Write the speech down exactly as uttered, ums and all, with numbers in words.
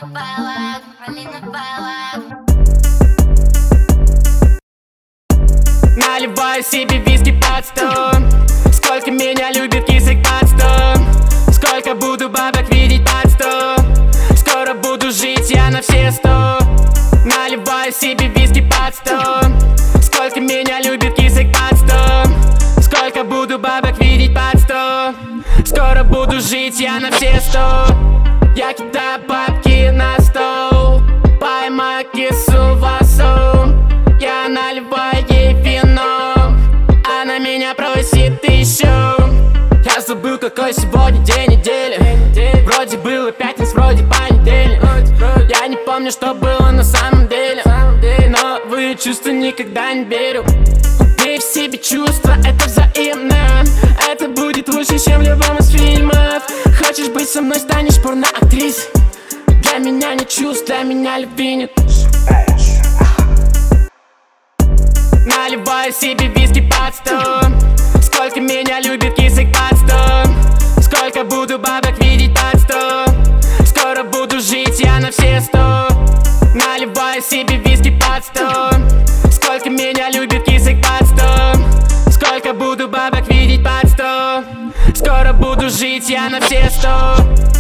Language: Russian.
баллад, Алина баллад. Наливаю себе виски под сто. Сколько меня любит язык под сто. Сколько буду бабок видеть под сто. Скоро буду жить я на все сто. Наливаю себе виски под сто. Сколько меня любит язык под сто. Сколько буду бабок видеть под сто. Скоро буду жить я на все сто. Я кидаю бабки на стол. Поймаю кису в осу. Я наливаю ей вино. Она меня просит еще. Я забыл, какой сегодня день недели. Вроде было пятница, вроде понедельник. Я не помню, что было на самом деле. Но в ее чувства никогда не верю. Убей в себе чувства, это взаимно. Это будет лучше, чем в любом из фильмов. Хочешь быть со мной, станешь порноактрисой. Для меня не чувств, для меня любви нет. Наливаю себе виски под сто. Сколько меня любит язык под сто. Сколько буду бабок видеть под сто. Скоро буду жить я на все сто. Наливаю себе виски под сто. Сколько меня любит язык под сто. Сколько буду бабок видеть под сто. Скоро буду жить я на все сто.